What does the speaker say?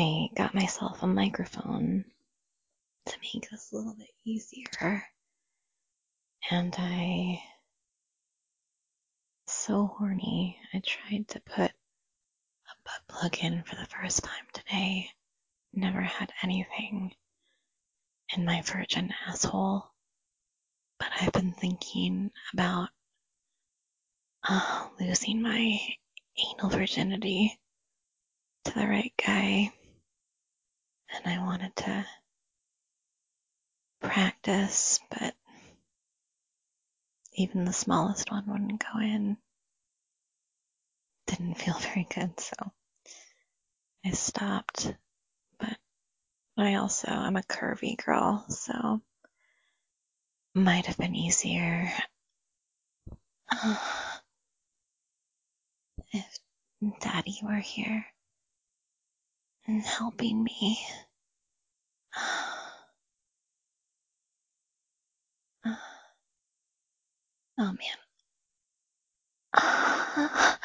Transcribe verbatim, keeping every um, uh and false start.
I got myself a microphone to make this a little bit easier. And I, so horny, I tried to put a butt plug in for the first time today. Never had anything in my virgin asshole. But I've been thinking about uh, losing my anal virginity to the right guy. And I wanted to practice, but even the smallest one wouldn't go in. Didn't feel very good, so I stopped. But I also, I'm a curvy girl, so might have been easier if Daddy were here and helping me. Oh man.